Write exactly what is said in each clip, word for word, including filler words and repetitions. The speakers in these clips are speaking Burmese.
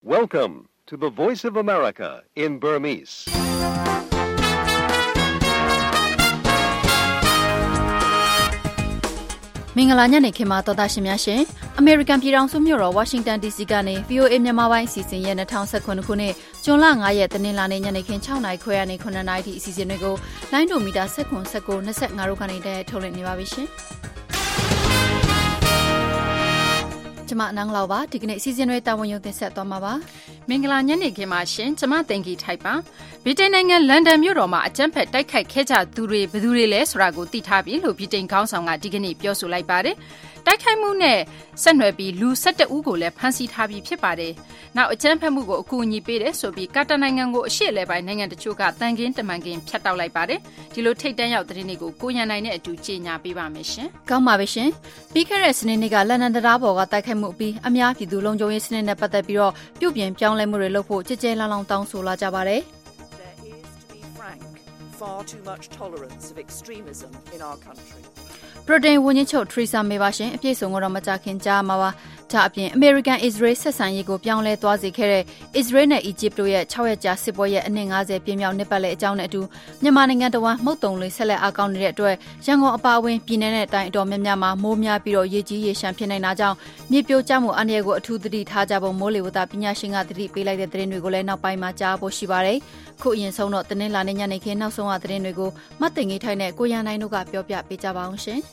Welcome to the Voice of America in Burmese. ။မင်္ဂလာညနေခင်းပါတော်သားရှင်များရှင်။ American ပြည်ထောင်စုမြို့တော် Washington ဒီ စီ ကနေ ဗွီအိုအေ မြန်မာပိုင်းအစီအစဉ်ရဲ့၂၀၁၇ခုနှစ်ဇွန်လ၅ရက်တနင်္လာနေ့ညနေခင်း၆နာရီခွဲကနေ၇နာရီထိအစီအစဉ်တွေကိုလိုင်းဒိုမီတာ၁၇ ၁၉ ၂၅တို့ကနေတက်ထုတ်လွှင့်နေပါပြီရှင်။ကျမနန်းလောက်ပါဒီကနေ့အစီအစဉ်တွေတာဝန်ယူတင်ဆက်သွားမှာပါမင်္ဂလာညနေခင်းပါရှင်ကျမတင်ကြီးထိုက်ပါဗြိတိန်နိုင်ငံလန်ဒန်မြို့တော်မှာအကြမ်းဖက်တိုက်ခိုက်ခဲ့ကြသူတွေဘယ်သူတွေလဲဆိုတာကိုသိထားပြီလို့ဗြိတိန်ခေါင်းဆောင်ကဒီကနေ့ပြောဆိုလိုက်ပါတယ်တိုက်ခိုက်မှုနဲ့ဆက်နွယ်ပြီးလူ၁၁ဦးကိုလည်းဖမ်းဆီးထားပြီးဖြစ်ပါတယ်နောက်အကြမ်းဖက်မှုကိုအကူအညီပေးတယ်ဆိုပြီးကာတာနိုင်ငံကိုအရှေ့အလယ်ပိုင်းနိုင်ငံတချို့ကတန်ကင်းတမန်ကင်းဖျက်တောက်လိုက်ပါတယ်ဒီလိုထိတ်တန့်ရောက်သတင်းတွေကိုကိုရန်နိုင်နဲ့အတူကြေညာပေးပါမယ်ရှင်ကောင်းပါပြီရှင်ပြီးခဲ့တဲ့စနေနေ့ကလန်ဒန်တရားပေါ်ကတိုက်ခိုက်မှုအပြီးအများပြည်သူလုံခြုံရေးစနစ်နဲ့ပတ်သက်ပြီးတော့ပြုပြင်ပြောင်းလဲမှုတွေလုပ်ဖို့ကြည်ကြဲလောင်လောင်တောင်းဆိုလာကြပါတယ် Far too much tolerance of extremism in our country. ပရိုတိန်ဝန်ကြီးချုပ်ထရီဆာမေပါရှင်အပြည့်စုံကတော့မကြခင်ကြားမှာပါဒါအပြင် American Israel ဆက်ဆံရေးကိုပြောင်းလဲသွားစေခဲ့တဲ့ Israel နဲ့ Egypt တို့ရဲ့၆ရက်ကြာစစ်ပွဲရဲ့အနှစ်၅၀ပြည့်မြောက်နှစ်ပတ်လည်အကြောင်းနဲ့အတူမြန်မာနိုင်ငံတော်ဝန်မှုတ်တုံလေးဆက်လက်အားကောင်းနေတဲ့အတွက်ရန်ကုန်အပါအဝင်ပြည်내နဲ့တိုင်းအတော်များများမှာမိုးများပြီးတော့ရေကြီးရေရှမ်းဖြစ်နေတာကြောင့်မြေပြိုကျမှုအန္တရာယ်ကိုအထူးသတိထားကြဖို့မိုးလေဝသပညာရှင်ကသတိပေးလိုက်တဲ့သတင်းတွေကိုလည်းနောက်ပိုင်းမှာကြားဖို့ရှိပါတယ်ခုအရင်ဆုံးတော့တနင်္လာနေ့ညနေခင်းနောက်ဆုံးရသတင်းတွေကိုမတ်တင်ကြီးထိုက်နဲ့ကိုရန်နိုင်တို့ကပြောပြပေးကြပါအောင်ရှင်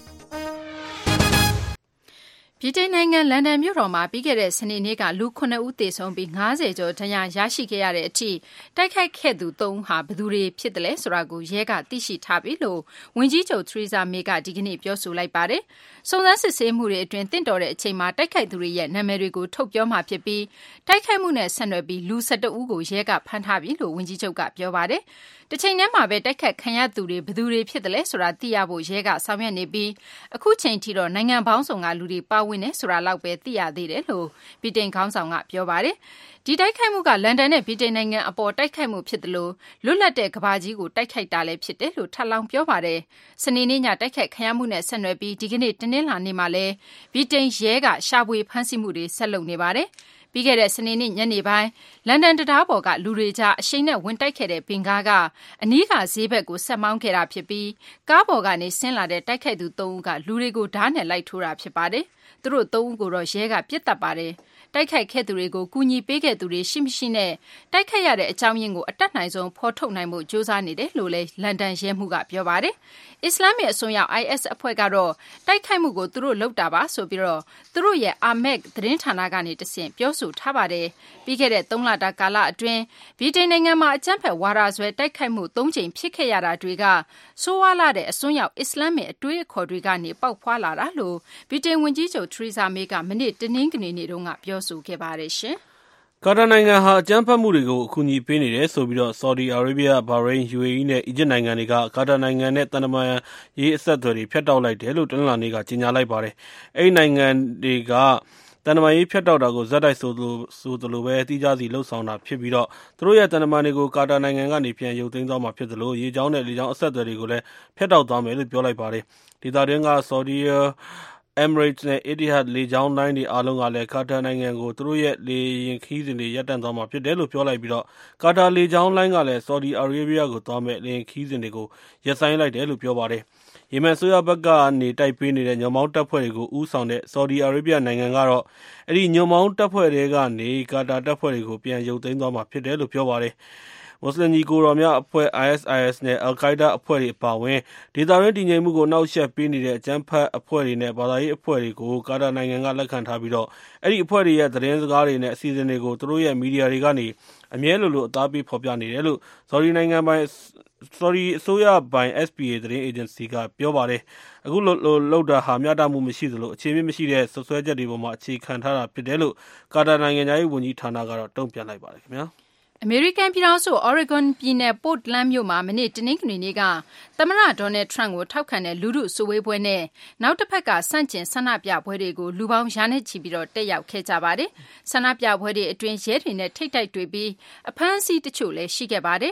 ဗြိတိန်နိုင်ငံလန်ဒန်မြို့တော်မှာပြီးခဲ့တဲ့စနေနေ့ကလူခုနှစ်ဦးသေဆုံးပြီး၅၀ကျော်ဒဏ်ရာရရှိခဲ့ရတဲ့အထိတိုက်ခိုက်ခဲ့သူသုံးဦးဟာဘယ်သူတွေဖြစ်တယ်လဲဆိုတာကိုရဲကသိရှိထားပြီလို့ဝန်ကြီးချုပ်ထရီဆာမေကဒီကနေ့ပြောဆိုလိုက်ပါတယ်။စုံစမ်းစစ်ဆေးမှုတွေအတွင်းတင့်တော်တဲ့အချိန်မှာတိုက်ခိုက်သူတွေရဲ့နာမည်တွေကိုထုတ်ပြောမှာဖြစ်ပြီးတိုက်ခိုက်မှုနဲ့ဆက်နွယ်ပြီးလူ၁၁ဦးကိုရဲကဖမ်းထားပြီလို့ဝန်ကြီးချုပ်ကပြောပါတယ်။တစ်ချိန်တည်းမှာပဲတိုက်ခတ်ခံရသူတွေဘယ်သူတွေဖြစ်တယ်လဲဆိုတာသိရဖို့ရဲကဆောင်ရွက်နေပြီးအခုချိန်ထိတော့နိုင်ငံပေါင်းစုံကလူတွေပါဝင်နေဆိုတာလောက်ပဲသိရသေးတယ်လို့ဗြိတိန်ခေါင်းဆောင်ကပြောပါတယ်ဒီတိုက်ခိုက်မှုကလန်ဒန်နဲ့ဗြိတိန်နိုင်ငံအပေါ်တိုက်ခိုက်မှုဖြစ်တယ်လို့လွတ်လပ်တဲ့ကမ္ဘာကြီးကိုတိုက်ခိုက်တာလည်းဖြစ်တယ်လို့ထပ်လောင်းပြောပါတယ်စနေနေ့ညတိုက်ခိုက်ခံရမှုနဲ့ဆက်နွယ်ပြီးဒီကနေ့တနင်္လာနေ့မှာလည်းဗြိတိန်ရဲကရှာဖွေဖမ်းဆီးမှုတွေဆက်လုပ်နေပါတယ်ပြီးခဲ့တဲ့စနေနေ့ညနေပိုင်းလန်ဒန်တရားပေါ်ကလူတွေကြားအရှိန်နဲ့ဝင်တိုက်ခဲ့တဲ့ဘင်ကားကအနီးကဈေးဘက်ကိုဆက်မောင်းခဲ့တာဖြစ်ပြီးကားပေါ်ကနေဆင်းလာတဲ့တိုက်ခိုက်သူသုံးဦးကလူတွေကိုဓာတ်နဲ့လိုက်ထိုးတာဖြစ်ပါတယ်။သူတို့သုံးဦးကိုတော့ရဲကပြစ်တက်ပါတယ်။တိုက်ခိုက်ခဲ့သူတွေကိုကူညီပေးခဲ့သူတွေရှိမရှိနဲ့တိုက်ခိုက်ရတဲ့အကြောင်းရင်းကိုအတက်နိုင်ဆုံးဖော်ထုတ်နိုင်မှုစ조사နေတယ်လို့လည်းလန်ဒန်ရဲမှူးကပြောပါတယ်။အစ္စလာမစ်အစွန်းရောက် I S အဖွဲ့ကတော့တိုက်ခိုက်မှုကိုသူတို့လုပ်တာပါဆိုပြီးတော့သူတို့ရဲ့ Amaq သတင်းဌာနကနေတဆင့်ပြောဆိုထားပါတယ်။ပြီးခဲ့တဲ့သုံးလတာကာလအတွင်းဗြိတိန်နိုင်ငံမှာအကြမ်းဖက်ဝါဒစွဲတိုက်ခိုက်မှုသုံးကြိမ်ဖြစ်ခဲ့ရတာတွေကဆိုးဝါးလာတဲ့အစွန်းရောက်အစ္စလာမစ်အတွေးအခေါ်တွေကနေပေါက်ဖွာလာတာလို့ဗြိတိန်ဝန်ကြီးချုပ်ထရီဆာမေကမနေ့တနင်္ဂနွေနေ့တုန်းကပြောဆိုခဲ့ပါတယ်ရှင်ကာတာနိုင်ငံဟာအကြမ်းဖက်မှုတွေကိုအကူအညီပေးနေတယ်ဆိုပြီးတော့ဆော်ဒီအာရေဗျဘာရိန်း U A E နဲ့အီဂျစ်နိုင်ငံတွေကကာတာနိုင်ငံနဲ့တန်တမာရေးအဆက်အသွယ်တွေဖျက်တောက်လိုက်တယ်လို့တနင်္လာနေ့ကကြေညာလိုက်ပါတယ်အဲ့ဒီနိုင်ငံတွေကတန်တမာရေးဖျက်တောက်တာကိုဇက်တိုက်ဆိုလိုဆိုသလိုပဲတိကျစီလှုပ်ဆောင်တာဖြစ်ပြီးတော့သူတို့ရဲ့တန်တမာတွေကိုကာတာနိုင်ငံကနေပြန်ရုပ်သိမ်းသွားမှာဖြစ်သလိုရေကြောင်းနဲ့လေကြောင်းအဆက်အသွယ်တွေကိုလည်းဖျက်တောက်သွားမယ်လို့ပြောလိုက်ပါတယ်ဒေသတွင်းကဆော်ဒီEmirates နဲ့ Etihad လေကြောင်းလိုင်းတွေအားလုံးကလည်းကာတာနိုင်ငံကိုသူတို့ရဲ့လေယာဉ်ခရီးစဉ်တွေရပ်တန့်သွားမှာဖြစ်တယ်လို့ပြောလိုက်ပြီးတော့ကာတာလေကြောင်းလိုင်းကလည်း Saudi Arabia ကိုသွားမဲ့လေယာဉ်ခရီးစဉ်တွေကိုရပ်ဆိုင်းလိုက်တယ်လို့ပြောပါတယ်။ယီမန်ဆိုရဘက်ကနေတိုက်ပေးနေတဲ့ညွန်မောင်းတပ်ဖွဲ့တွေကိုဦးဆောင်တဲ့ Saudi Arabia နိုင်ငံကတော့အဲ့ဒီညွန်မောင်းတပ်ဖွဲ့တွေကနေကာတာတပ်ဖွဲ့တွေကိုပြန်ရုပ်သိမ်းသွားမှာဖြစ်တယ်လို့ပြောပါတယ်။မွတ်စလင်ညီကိုတော်များအဖွဲ့ I S I S နဲ့ Al-Qaeda အဖွဲ့တွေအပါအဝင်ဒေသတွင်းတည်ငြိမ်မှုကိုနှောက်ယှက်ပေးနေတဲ့အကြမ်းဖက်အဖွဲ့တွေနဲ့ဘာသာရေးအဖွဲ့တွေကိုကာတာနိုင်ငံကလက်ခံထားပြီးတော့အဲ့ဒီအဖွဲ့တွေရဲ့သတင်းစကားတွေနဲ့အစီအစဉ်တွေကိုသူတို့ရဲ့မီဒီယာတွေကနေအမြဲလိုလိုအသားပေးဖော်ပြနေတယ်လို့ Saudi နိုင်ငံပိုင် Saudi အစိုးရပိုင် S P A သတင်းအေဂျင်စီကပြောပါတယ်အခုလိုလောက်တာဟာမျှတမှုမရှိသလိုအခြေအမြစ်မရှိတဲ့ဆွဆွဲချက်တွေပေါ်မှာအခြေခံထားတာဖြစ်တယ်လို့ကာတာနိုင်ငံသားရေးဝန်ကြီးဌာနကတော့တုံ့ပြန်လိုက်ပါတယ်ခင်ဗျာအမေရိကန်ပြည်ထောင်စု Oregon ပြည်နယ် Portland မြို့မှာမနေ့တနင်္ဂနွေနေ့ကသမ္မတ Donald Trump ကိုထောက်ခံတဲ့လူထုစုဝေးပွဲနဲ့နောက်တစ်ဖက်ကဆန့်ကျင်ဆန္ဒပြပွဲတွေကိုလူပေါင်းရာနဲ့ချီပြီးတော့တက်ရောက်ခဲ့ကြပါတယ်။ဆန္ဒပြပွဲတွေအတွင်းရဲတွေနဲ့ထိတ်တိုက်တွေ့ပြီးအဖမ်းအဆီးတချို့လည်းရှိခဲ့ပါတယ်။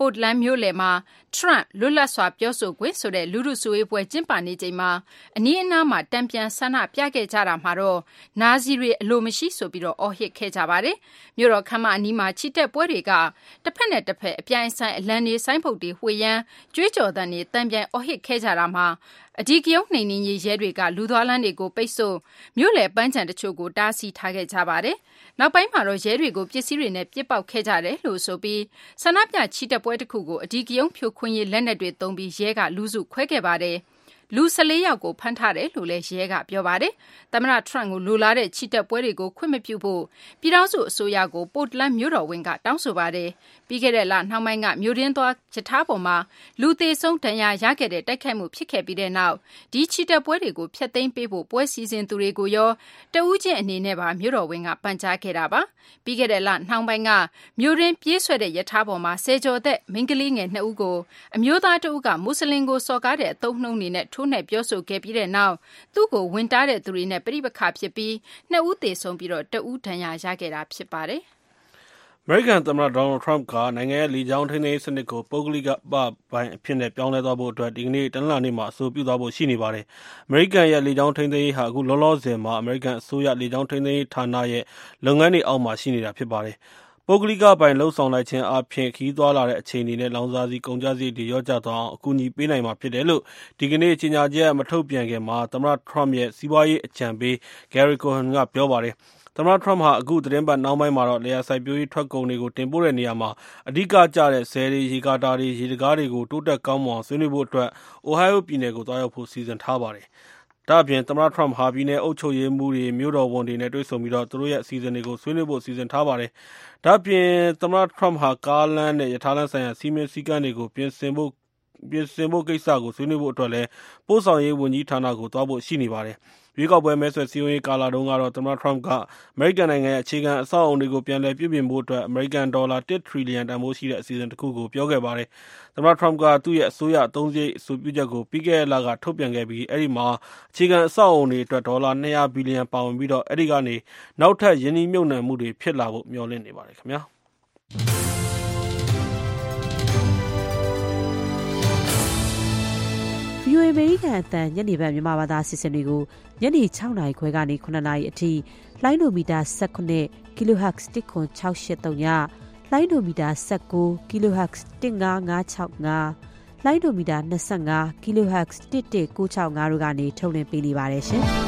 ပို့တလန်းမြို့လယ်မှာထရန့်လွတ်လပ်စွာပြောဆိုခွင့်ဆိုတဲ့လူထုစုဝေးပွဲကျင်းပနေချိန်မှာအနီးအနားမှာတံပြန်ဆန္ဒပြခဲ့ကြတာမှာတော့နာဇီတွေအလိုမရှိဆိုပြီးတော့အော်ဟစ်ခဲ့ကြပါတယ်။မြို့တော်ခမ်းမအနီးမှာချီတက်ပွဲတွေကတစ်ဖက်နဲ့တစ်ဖက်အပြိုင်ဆိုင်အလံတွေဆိုင်းပုတ်တွေဝှေ့ရမ်းကြွေးကြော်သံတွေတံပြန်အော်ဟစ်ခဲ့ကြတာမှာအဒီကယုံနှိမ်နှင်းရေးရဲတွေကလူသွားလမ်းတွေကိုပိတ်ဆို့မြို့လယ်ပန်းချံတချို့ကိုတားဆီးထားခဲ့ကြပါတယ်။နောက်ပိုင်းမှာတော့ရဲတွေကိုပစ္စည်းတွေနဲ့ပစ်ပေါက်ခဲ့ကြတယ်လို့ဆိုပြီးဆန္ဒပြချီတက်ပွဲတစ်ခုကိုအဒီကယုံဖြိုခွင်းရေးလက်နက်တွေသုံးပြီးရဲကလူစုခွဲခဲ့ပါတယ်။လူဆလေးယောက်ကိုဖမ်းထားတယ်လို့လည်းရဲကပြောပါတယ်။သမ္မတထရန့်ကိုလူလာတဲ့ချီတက်ပွဲတွေကိုခွင့်မပြုဖို့ပြည်ထောင်စုအစိုးရကိုပို့တလန်းမြို့တော်ဝန်ကတောင်းဆိုပါတယ်။ပြီးခဲ့တဲ့လနှောင်းပိုင်းကမြို့ရင်းသွားရထားပေါ်မှာလူသေးဆုံးဒဏ်ရာရခဲ့တဲ့တိုက်ခိုက်မှုဖြစ်ခဲ့ပြီးတဲ့နောက်ဒီချီတက်ပွဲတွေကိုဖျက်သိမ်းပေးဖို့ပွဲစီစဉ်သူတွေကိုရောတဦးချင်းအနေနဲ့ပါမြို့တော်ဝန်ကပန်ကြားခဲ့တာပါ။ပြီးခဲ့တဲ့လနှောင်းပိုင်းကမြို့ရင်းပြေးဆွဲတဲ့ရထားပေါ်မှာဆယ်ကျော်သက်မိန်းကလေးငယ်နှစ်ဦးကိုအမျိုးသားတဦးကမွတ်စလင်ကိုစော်ကားတဲ့အသုံးနှုန်းတွေနဲ့ထိုးနှက်ပြောဆိုခဲ့ပြီးတဲ့နောက်သူ့ကိုဝင်တားတဲ့သူတွေနဲ့ပြိပခါဖြစ်ပြီးနှစ်ဦးသေဆုံးပြီးတော့တဦးဒဏ်ရာရခဲ့တာဖြစ်ပါတယ်။အမေရိကန်သမ္မတဒေါ်နယ်ထရမ့်ကနိုင်ငံရဲ့လေကြောင်းထိန်းသိမ်းရေးစနစ်ကိုပုဂ္ဂလိကပိုင်းအဖြစ်နဲ့ပြောင်းလဲသွားဖို့အတွက်ဒီကနေ့တနင်္လာနေ့မှာအဆိုပြုသွားဖို့ရှိနေပါတယ်။အမေရိကန်ရဲ့လေကြောင်းထိန်းသိမ်းရေးဟာအခုလောလောဆယ်မှာအမေရိကန်အစိုးရလေကြောင်းထိန်းသိမ်းရေးဌာနရဲ့လုပ်ငန်းတွေအောက်မှာရှိနေတာဖြစ်ပါတယ်။ပုဂ္ဂလိကပိုင်းလှုပ်ဆောင်လိုက်ခြင်းအပြင်ခီးသွားလာတဲ့အခြေအနေနဲ့လောင်စာဆီကုန်ကျစရိတ်တွေရောကျသွားအောင်အကူအညီပေးနိုင်မှာဖြစ်တယ်လို့ဒီကနေ့ကြေညာချက်မထုတ်ပြန်ခင်မှာသမ္မတထရမ့်ရဲ့စီးပွားရေးအကြံပေး Gary Cohn ကပြောပါတယ်။သမ္မတထရမ့်ဟာအခုသတင်းပတ်နှောင်းပိုင်းမှာတော့လျှပ်စိုက်ပျိုးရေးထွက်ကုန်တွေကိုတင်ပို့တဲ့နေရာမှာအဓိကကျတဲ့ဆည်တွေရေကာတာတွေရေတကားတွေကိုတိုးတက်ကောင်းမွန်အောင်ဆွေးနွေးဖို့အတွက်အိုဟိုင်းယိုပြည်နယ်ကိုသွားရောက်ဖို့စီစဉ်ထားပါတယ်။ဒါ့အပြင်သမ္မတထရမ့်ဟာပြည်နယ်အုပ်ချုပ်ရေးမှူးတွေမြို့တော်ဝန်တွေနဲ့တွေ့ဆုံပြီးတော့သူတို့ရဲ့အစီအစဉ်တွေကိုဆွေးနွေးဖို့စီစဉ်ထားပါတယ်။ဒါ့အပြင်သမ္မတထရမ့်ဟာကားလမ်းနဲ့ရထားလမ်းဆိုင်ရာစီမင်းစည်းကမ်းတွေကိုပြင်ဆင်ဖို့ပြင်ဆင်ဖို့ကိစ္စကိုဆွေးနွေးဖို့အတွက်လည်းပို့ဆောင်ရေးဝန်ကြီးဌာနကိုသွားဖို့ရှိနေပါတယ်။ရွေးကောက်ပွဲမဲဆွယ်စည်းရုံးရေးကာလတုန်းကတော့သမ္မတထရမ့်ကအမေရိကန်နိုင်ငံရဲ့အခြေခံအဆောက်အအုံတွေကိုပြန်လည်ပြုပြင်ဖို့အတွက်အမေရိကန်ဒေါ်လာတစ်ထရီလီယံတန်ဖိုးရှိတဲ့အစီအစဉ်တစ်ခုကိုပြောခဲ့ပါတယ်။သမ္မတထရမ့်ကသူ့ရဲ့အစိုးရအသုံးစရိတ်အဆိုပြုချက်ကိုပြီးခဲ့တဲ့လကထုတ်ပြန်ခဲ့ပြီးအဲဒီမှာအခြေခံအဆောက်အအုံတွေအတွက်ဒေါ်လာနှစ်ရာဘီလီယံပါဝင်ပြီးတော့အဲဒီကနေနောက်ထပ်ယင်းနှိမ့်မြုပ်နှံမှုတွေဖြစ်လာဖို့မျှော်လင့်နေပါတယ်ခင်ဗျာ။ဗီအိုအေ အမေရိကန်အသံညနေပိုင်းမြန်မာဘာသာအစီအစဉ်တွေကိုညနေ၆နာရီခွဲကနေ၇နာရီအထိလိုင်းဒိုမီတာ၁၈ kHz တစ်ခွန်၆၈၃ညလိုင်းဒိုမီတာ၁၉ kHz တစ်၅၅၆၅လိုင်းဒိုမီတာ၂၅ kHz တစ်၁၉၆၅တို့ကနေထုတ်လွှင့်ပေးနေပါတယ်ရှင်။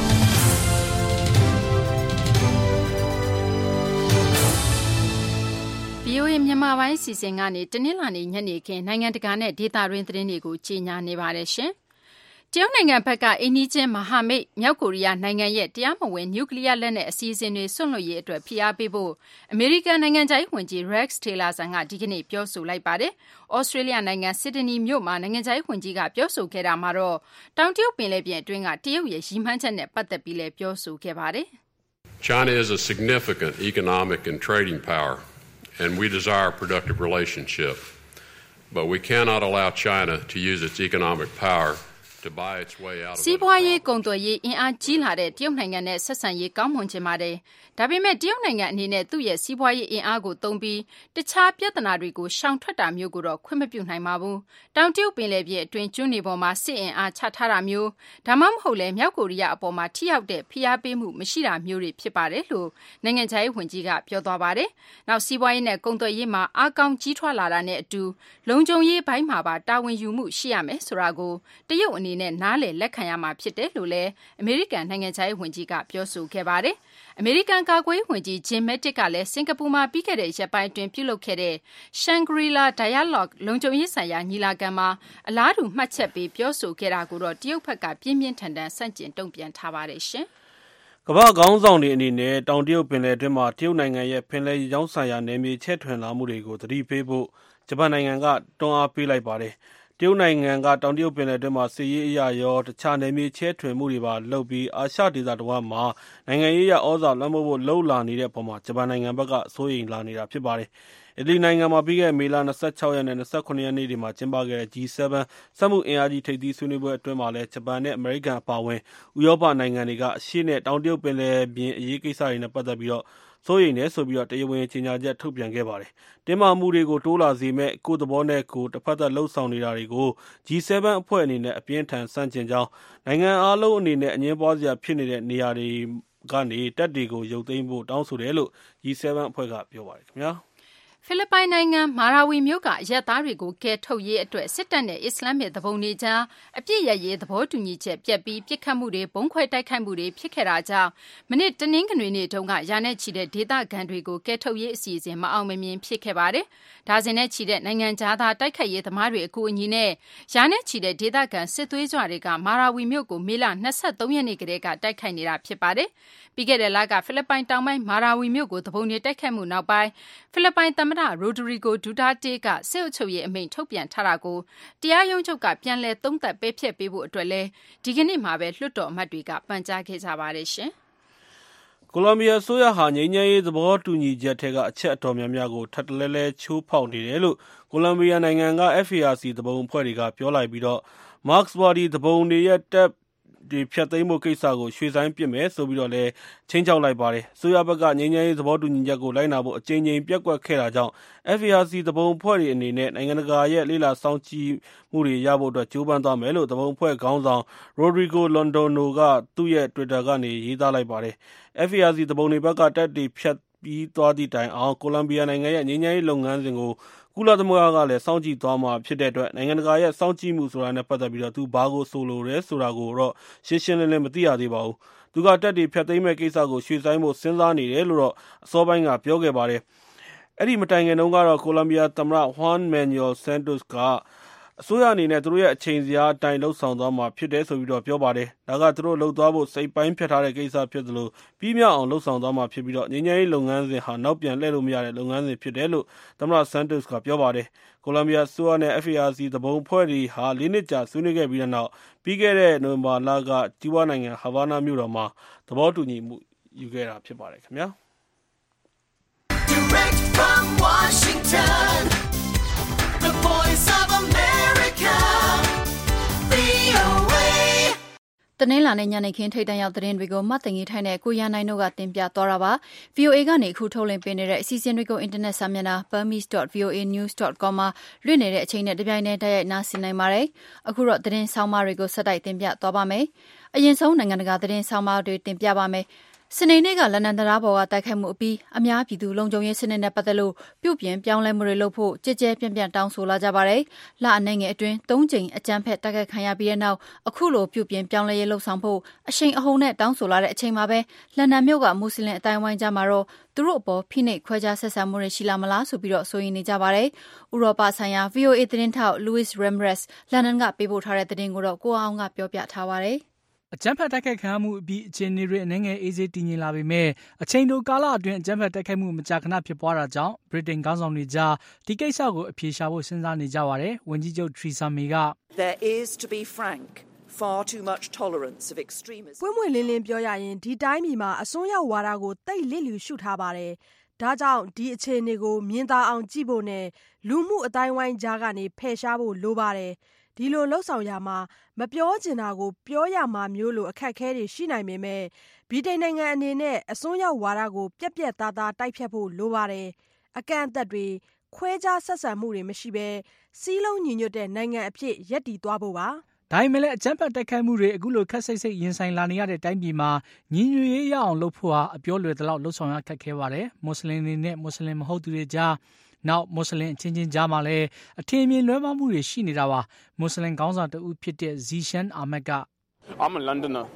ဗီအိုအေမြန်မာပိုင်းစီစဉ်ကနေတနင်္လာနေ့ညနေခင်းနိုင်ငံတကာနဲ့ဒေသတွင်းသတင်းတွေကိုကြီးညာနေပါတယ်ရှင်။တရုတ်နိုင်ငံဘက်ကအိန္ဒိချင်းမဟာမိတ်မြောက်ကိုရီးယားနိုင်ငံရဲ့တရားမဝင်နျူကလ িয়ার လက်နက်အစီအစဉ်တွေဆွန့်လွတ်ရေးအတွက်ဖိအားပေးဖို့အမေရိကန်နိုင်ငံခြားရေးဝန်ကြီး Rex Tillerson ကဒီကနေ့ပြောဆိုလိုက်ပါတယ်။ဩစတြေးလျနိုင်ငံဆစ်ဒနီမြို့မှာနိုင်ငံခြားရေးဝန်ကြီးကပြောဆိုခဲ့တာမှာတော့တောင်တရုတ်ပင်လယ်ပြင်အတွင်းကတရုတ်ရဲ့ရည်မှန်းချက်နဲ့ပတ်သက်ပြီးလည်းပြောဆိုခဲ့ပါတယ်။ China is a significant economic and trading power.And we desire a productive relationship. But we cannot allow China to use its economic power to buy its way out of စီးပွားရေးကုန်သွယ်ရေးအင်အားကြီးလာတဲ့တရုတ်နိုင်ငံနဲ့ဆက်ဆံရေးကောင်းမွန်ချင်ပါတယ်။ဒါပေမဲ့တရုတ်နိုင်ငံအနေနဲ့သူ့ရဲ့စီးပွားရေးအင်အားကိုသုံးပြီးတခြားပြဿနာတွေကိုရှောင်ထွက်တာမျိုးကိုတော့ခွင့်မပြုနိုင်ပါဘူး။တောင်တရုတ်ပင်လယ်ပြင်အတွင်းကျွန်းတွေပေါ်မှာစစ်အင်အားချထားတာမျိုးဒါမှမဟုတ်လည်းမြောက်ကိုရီးယားအပေါ်မှာထိရောက်တဲ့ဖိအားပေးမှုမရှိတာမျိုးတွေဖြစ်ပါတယ်လို့နိုင်ငံခြားရေးဝန်ကြီးကပြောသွားပါတယ်။နောက်စီးပွားရေးနဲ့ကုန်သွယ်ရေးမှာအားကောင်းကြီးထွားလာတာနဲ့အတူလုံခြုံရေးဘိုင်းမှာပါတာဝန်ယူမှုရှိရမယ်ဆိုတာကိုတရုတ်အနေနဲ့နားလည်လက်ခံရမှာဖြစ်တယ်လို့လည်းအမေရိကန်နိုင်ငံခြားရေးဝန်ကြီးကပြောဆိုခဲ့ပါတယ်။အမေရိကန်ကာကွယ်ရေးဝန်ကြီး Jim Mattis ကလည်းစင်ကာပူမှာပြီးခဲ့တဲ့ရက်ပိုင်းအတွင်းပြုလုပ်ခဲ့တဲ့ Shangri-La Dialogue လုံခြုံရေးဆိုင်ရာညီလာခံမှာအလားတူမှတ်ချက်ပေးပြောဆိုခဲ့တာကိုတော့တရုတ်ဘက်ကပြင်းပြင်းထန်ထန်ဆန့်ကျင်တုံ့ပြန်ထားပါတယ်ရှင်။ကမ္ဘာခေါင်းဆောင်တွေအနေနဲ့တောင်တရုတ်ပင်လယ်အတွင်းမှာတရုတ်နိုင်ငံရဲ့ပင်လယ်ရေကြောင်းဆိုင်ရာနယ်မြေချဲ့ထွင်လာမှုတွေကိုသတိပေးဖို့ဂျပန်နိုင်ငံကတွန်းအားပေးလိုက်ပါတယ်။တရုတ်နိုင်ငံကတောင်တရုတ်ပင်လယ်အတွင်းမှာစစ်ရေးအရာရောတခြားနယ်မြေချဲ့ထွင်မှုတွေပါလုပ်ပြီးအာရှဒေသတဝမ်းမှာနိုင်ငံရေးရဩဇာလွှမ်းမိုးဖို့လှုံ့လာနေတဲ့အပေါ်မှာဂျပန်နိုင်ငံဘက်ကစိုးရိမ်လာနေတာဖြစ်ပါတယ်။အီတလီနိုင်ငံမှာပြီးခဲ့တဲ့မေလ၂၆ရက်နဲ့၂၇ရက်နေ့တွေမှာကျင်းပခဲ့တဲ့ ဂျီ ဆဗန် စက်မှုအင်အားကြီးထိပ်သီးဆွေးနွေးပွဲအတွင်းမှာလည်းဂျပန်နဲ့အမေရိကန်အပါအဝင်ဥရောပနိုင်ငံတွေကအရှေ့နဲ့တောင်တရုတ်ပင်လယ်ပြင်အရေးကိစ္စတွေနဲ့ပတ်သက်ပြီးတော့စိုးရိမ်တယ်ဆိုပြီးတော့တရားဝင်ကြေညာချက်ထုတ်ပြန်ခဲ့ပါတယ်။တင်းမာမှုတွေကိုတိုးလာစေမဲ့ကိုယ်သဘောနဲ့ကိုယ်တစ်ဖက်သက်လှုပ်ဆောင်နေတာတွေကို G セブン အဖွဲ့အနေနဲ့အပြင်းထန်ဆန့်ကျင်ကြောင်းနိုင်ငံအားလုံးအနေနဲ့အငြင်းပွားစရာဖြစ်နေတဲ့နေရာတွေကနေတပ်တွေကိုရုပ်သိမ်းဖို့တောင်းဆိုတယ်လို့ G セブン အဖွဲ့ကပြောပါတယ်ခင်ဗျာ။ဖိလစ်ပိုင်နိုင်ငံမာရာဝီမြို့ကအရက်သားတွေကိုကယ်ထုတ်ရေးအတွက်စစ်တပ်နဲ့အစ္စလာမ်တဘုံတွေကြားအပြစ်ရရေးသဘောတူညီချက်ပြက်ပြီးပြစ်ခတ်မှုတွေဘုံခွဲတိုက်ခိုက်မှုတွေဖြစ်ခဲ့တာကြောင့်မနေ့တနင်္ဂနွေနေ့တုန်းကရာနဲ့ချီတဲ့ဒေသခံတွေကိုကယ်ထုတ်ရေးအစီအစဉ်မအောင်မမြင်ဖြစ်ခဲ့ပါတယ်။ဒါစဉ်နဲ့ချီတဲ့နိုင်ငံသားတိုက်ခိုက်ရေးသမားတွေအကူအညီနဲ့ရာနဲ့ချီတဲ့ဒေသခံစစ်သွေးကြွတွေကမာရာဝီမြို့ကိုမေလ၂၃ရက်နေ့ကတည်းကတိုက်ခိုက်နေတာဖြစ်ပါတယ်။ပြီးခဲ့တဲ့လကဖိလစ်ပိုင်တောင်ပိုင်းမာရာဝီမြို့ကိုတဘုံတွေတိုက်ခိုက်မှုနောက်ပိုင်းဖိလစ်ပိုင်သမ္မတရိုဒရီဂိုဒူတာတေးကစစ်အုပ်ချုပ်ရေးအမိန့်ထုတ်ပြန်ထားတာကိုတရားရုံးချုပ်ကပြန်လည်သုံးသပ်ပယ်ဖျက်ပေးဖို့အတွက်လည်းဒီကနေ့မှာပဲလွှတ်တော်အမတ်တွေကပန်ကြားခဲ့ကြပါတယ်ရှင်။ကိုလံဘီယာဆိုရဟာငြိမ်းချမ်းရေးသဘောတူညီချက်ထဲကအချက်အတော်များများကိုထပ်တလဲလဲချိုးဖောက်နေတယ်လို့ကိုလံဘီယာနိုင်ငံက F A R C သဘုံအဖွဲ့တွေကပြောလိုက်ပြီးတော့ Marx Body သဘုံတွေရဲ့တပ်ဒီဖြတ်သိမ်းမှုကိစ္စကိုရွှေဆိုင်ပစ်မယ်ဆိုပြီးတော့လည်းချင်းချောက်လိုက်ပါတယ်။ဆိုရဘက်ကငြိမ်းချမ်းရေးသဘောတူညီချက်ကိုလိုက်နာဖို့အကြိမ်ကြိမ်ပြက်ကွက်ခဲ့တာကြောင့် F A R C သဘုံအဖွဲ့တွေအနေနဲ့နိုင်ငံတကာရဲ့လေ့လာစောင့်ကြည့်မှုတွေရဖို့အတွက်ကြိုးပမ်းသွားမယ်လို့သဘုံအဖွဲ့ခေါင်းဆောင် Rodrigo Londono ကသူ့ရဲ့ Twitter ကနေရေးသားလိုက်ပါတယ်။ F A R C သဘုံတွေဘက်ကတပ်တွေဖြတ်ပြီးသွားသည့်တိုင်အောင်ကိုလံဘီယာနိုင်ငံရဲ့ငြိမ်းချမ်းရေးလုပ်ငန်းစဉ်ကိုကုလသမဂ္ဂကလည်းစောင့်ကြည့်သွားမှာဖြစ်တဲ့အတွက်နိုင်ငံတကာရဲ့စောင့်ကြည့်မှုဆိုတာနဲ့ပတ်သက်ပြီးတော့သူဘာကိုဆိုလိုရဲဆိုတာကိုတော့ရှင်းရှင်းလင်းလင်းမသိရသေးပါဘူး။သူကတက်တွေဖြတ်သိမ်းမဲ့ကိစ္စကိုရွှေ့ဆိုင်းဖို့စဉ်းစားနေတယ်လို့တော့အစောပိုင်းကပြောခဲ့ပါတယ်။အဲ့ဒီမတိုင်ခင်တုန်းကတော့ကိုလံဘီယာသမ္မတ Juan Manuel Santos ကအစိုးရအနေနဲ့သူတို့ရဲ့အချိန်စရာအတိုင်းလှုပ်ဆောင်သွားမှာဖြစ်တယ်ဆိုပြီးတော့ပြောပါတယ်။ဒါကသူတို့လှုပ်သွားဖို့စိတ်ပိုင်းဖြတ်ထားတဲ့ကိစ္စဖြစ်သလိုပြီးမြောက်အောင်လှုပ်ဆောင်သွားမှာဖြစ်ပြီးတော့ငြိမ်းချမ်းရေးလုပ်ငန်းစဉ်ဟာနောက်ပြန်လှည့်လို့မရတဲ့လုပ်ငန်းစဉ်ဖြစ်တယ်လို့သမ္မတ Santos ကပြောပါတယ်။ကိုလံဘီယာဆိုရနဲ့ F A R C သဘုံအဖွဲ့တွေဟာလေးနှစ်ကြာဆွေးနွေးခဲ့ပြီးတဲ့နောက်ပြီးခဲ့တဲ့နိုဝင်ဘာလကကျူးဘားနိုင်ငံဟာဗာနာမြို့တော်မှာသဘောတူညီမှုယူခဲ့တာဖြစ်ပါတယ်ခင်ဗျာ။ Direct from Washington, the voice of America, V O A တနင်္လာနေ့ညနေခင်းထိပ်တန်းရောက်သတင်းတွေကိုမှတ်တငီထိုင်းတဲ့ကိုရန်နိုင်တို့ကတင်ပြသွားတာပါ V O A ကနေအခုထုတ်လွှင့်ပေးနေတဲ့အစီအစဉ်တွေကိုအင်တာနက်စာမျက်နှာ burmese dot v o a news dot com မှာလွှင့်နေတဲ့အချိန်နဲ့တပြိုင်တည်းတိုက်ရိုက်နားဆင်နိုင်ပါတယ်အခုတော့သတင်းဆောင်မတွေကိုဆက်တိုက်တင်ပြသွားပါမယ်အရင်ဆုံးနိုင်ငံတကာသတင်းဆောင်မတွေတင်ပြပါမယ်စနေနေ့ကလန်ဒန်တရားပေါ်ကတိုက်ခိုက်မှုအပြီးအများပြည်သူလုံခြုံရေးစနစ်နဲ့ပတ်သက်လို့ပြုပြင်ပြောင်းလဲမှုတွေလုပ်ဖို့ကြည်ကြဲပြန့်ပြန့်တောင်းဆိုလာကြပါတယ်။လအနေငယ်အတွင်းသုံးကြိမ်အကြမ်းဖက်တိုက်ခိုက်ခံရပြီးတဲ့နောက်အခုလိုပြုပြင်ပြောင်းလဲရေးလှုပ်ဆောင်ဖို့အရှိန်အဟုန်နဲ့တောင်းဆိုလာတဲ့အချိန်မှာပဲလန်ဒန်မြို့ကမွတ်စလင်အတိုင်းဝိုင်းကြားမှာတော့သူတို့အပေါ်ဖိနှိပ်ခွဲခြားဆက်ဆံမှုတွေရှိလာမလားဆိုပြီးတော့ဆိုရင်နေကြပါတယ်။ဥရောပဆိုင်ရာ V O A သတင်းထောက် Louis Ramires လန်ဒန်ကပေးပို့ထားတဲ့သတင်းကိုတော့ကိုအောင်ကပြောပြထားပါတယ်။အကြမ်းဖက်တိုက်ခိုက်ခံရမှုအပြီးအခြေအနေတွေအနေငယ်အေးဆေးတည်ငြိမ်လာပေမဲ့အချိန်တိုကာလအတွင်းအကြမ်းဖက်တိုက်ခိုက်မှုမကြာခဏဖြစ်ပွားတာကြောင့်ဗြိတိန်ခေါင်းဆောင်တွေကြားဒီကိစ္စကိုအပြေရှာဖို့စဉ်းစားနေကြပါတယ်။ဝန်ကြီးချုပ် Theresa May က There is, to be frank, far too much tolerance of extremism. ပွင့်ပွင့်လင်းလင်းပြောရရင်ဒီတိုင်းပြည်မှာအစွန်းရောက်ဝါဒကိုတိတ်လစ်လျူရှုထားပါတယ်။ဒါကြောင့်ဒီအခြေအနေကိုမြင်သာအောင်ကြည့်ဖို့နဲ့လူမှုအတိုင်းဝိုင်းကြားကနေဖယ်ရှားဖို့လိုပါတယ်။ဒီလိုလှုပ်ဆောင်ရမှာမပြောချင်တာကိုပြောရမှာမျိုးလိုအခက်အခဲတွေရှိနိုင်ပေမဲ့ဗြိတိန်နိုင်ငံအနေနဲ့အစွန်းရောက်ဝါဒကိုပြက်ပြက်သားသားတိုက်ဖြတ်ဖို့လိုပါတယ်။အကန့်အသတ်တွေခွဲခြားဆက်ဆံမှုတွေမရှိဘဲစီးလုံးညီညွတ်တဲ့နိုင်ငံအဖြစ်ရပ်တည်သွားဖို့ပါ။ဒါပေမဲ့လည်းအကြမ်းဖက်တိုက်ခိုက်မှုတွေအခုလိုခက်စိတ်စိတ်ရင်ဆိုင်လာနေရတဲ့တိုင်းပြည်မှာညီညွတ်ရေးရအောင်လုပ်ဖို့ဟာအပြောလွယ်သလောက်လှုပ်ဆောင်ရခက်ခဲပါတယ်။မွတ်စလင်တွေနဲ့မွတ်စလင်မဟုတ်သူတွေကြားနောက်မွတ်စလင်အချင်းချင်းကြားမှာလည်းအထင်အမြင်လွဲမှားမှုတွေရှိနေတာပါမွတ်စလင်ခေါင်းဆောင်တဦးဖြစ်တဲ့ Zishan Ahmed က I'm a Londoner.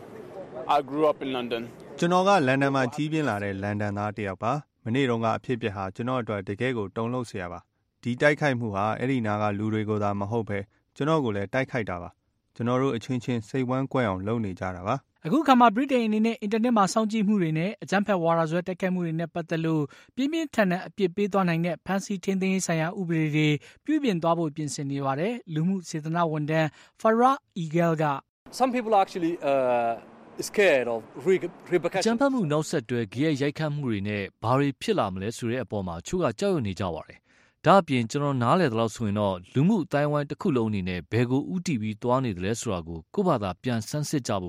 I grew up in London. ကျွန်တော်ကလန်ဒန်မှာကြီးပြင်းလာတဲ့လန်ဒန်သားတစ်ယောက်ပါမနေ့တုန်းကအဖြစ်အပျက်ဟာကျွန်တော်အတွက်တကယ်ကိုတုန်လှုပ်စရာပါဒီတိုက်ခိုက်မှုဟာအဲ့ဒီနာကလူတွေကိုသာမဟုတ်ပဲကျွန်တော်ကိုလည်းတိုက်ခိုက်တာပါကျွန်တော်တို့အချင်းချင်းစိတ်ဝမ်းကွဲအောင်လုပ်နေကြတာပါအခုခါမှာဗြိတိန်အနေနဲ့အင်တာနက်မှာစောင့်ကြည့်မှုတွေနဲ့အကြမ်းဖက်ဝါဒစွဲတိုက်ခိုက်မှုတွေနဲ့ပတ်သက်လို့ပြင်းပြင်းထန်ထန်အပြစ်ပေးသွားနိုင်တဲ့ဖန်စီထင်းသိမ်းဆိုင်ရာဥပဒေတွေပြုပြင်သွားဖို့ပြင်ဆင်နေပါတယ်လူမှုစေတနာဝန်ထမ်း Farah Eagle က Some people are actually uh scared of repercussions ကြံဖတ်မှုနောက်ဆက်တွဲဂရဲရိုက်ခတ်မှုတွေနဲ့ဘာတွေဖြစ်လာမလဲဆိုတဲ့အပေါ်မှာချို့ကကြောက်ရွံ့နေကြပါတယ်ဒါအပြင်ကျွန်တော်နားလည်သလောက်ဆိုရင်တော့လူမှုအတိုင်းဝိုင်းတစ်ခုလုံးအနေနဲ့ဘယ်ကိုဥတီပြီးသွားနေတယ်လဲဆိုတာကိုကိုယ့်ဘာသာပြန်ဆန်းစစ်ကြဖို့ပါ